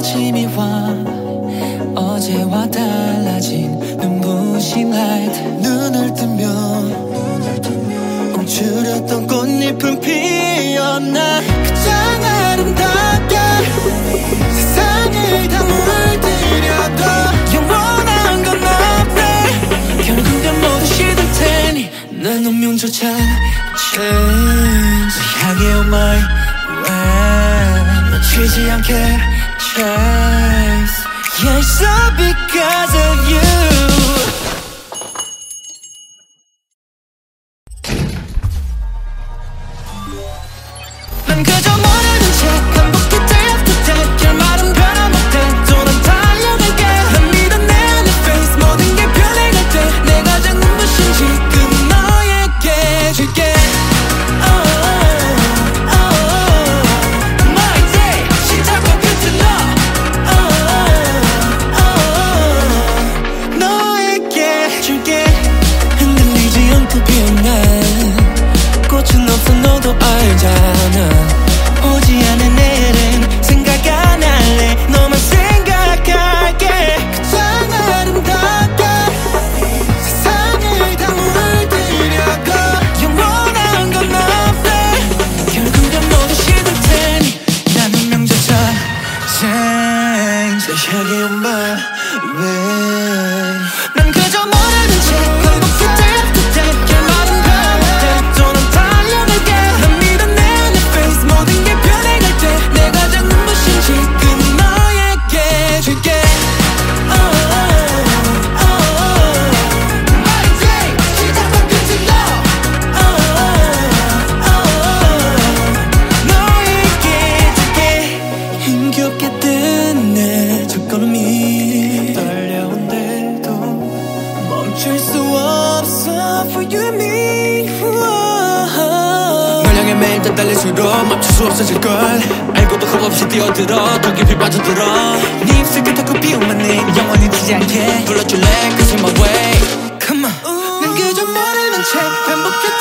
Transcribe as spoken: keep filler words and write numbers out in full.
아침이 와 어제와 달라진 눈부신 light. 눈을 뜨면 움츠렸던 꽃잎은 피었나. 가장 아름답게 세상을 다 물들여도 영원한 건 없네. 결국엔 모두 시들 테니 난 운명조차 change. 향해 on my way. 놓치지 않게 chase. Yeah, it's all because of you. 난 그저 모르는 채 반복해 day after day. 결말은 변함없대. 또 난 달려갈게. 난 믿어 내 안에 face. 모든 게 변해갈 때 내 가장 눈부신 지금 너에게 줄게. 꽃은 없어 너도 알잖아. 오지 않은 내일은 생각 안 할래. 너만 생각할게. 가장 아름답게 세상을 다 물들여도 영원한 건 없대. 결국엔 모두 시들 테니 난 운명조차 change. 내 향해 on my way. 난 그저 모르는 채 반복해 day after day. 결말은 변함없대. 또 난 달려갈게. 난 믿어 내 안에 face. 모든 게 변해갈 때 내 가장 눈부신 지금 너에게 줄게. Oh, oh, oh, oh. My day 시작과 끝은 너. Oh, oh, oh. 너에게 줄게. 힘겹게 뜬 내 첫걸음이 떨려온데도 멈출 수 없어 for you and me. 널 향해 매일 더 달릴수록 멈출 수 없어질걸. 알고도 겁없이 뛰어들어 더 깊이 빠져들어. 네 입술 끝에 꽃피우만 네 영원히 지지 않게 불러줄래 cause you're my way. Come on. 난 그저 모르는 채 반복해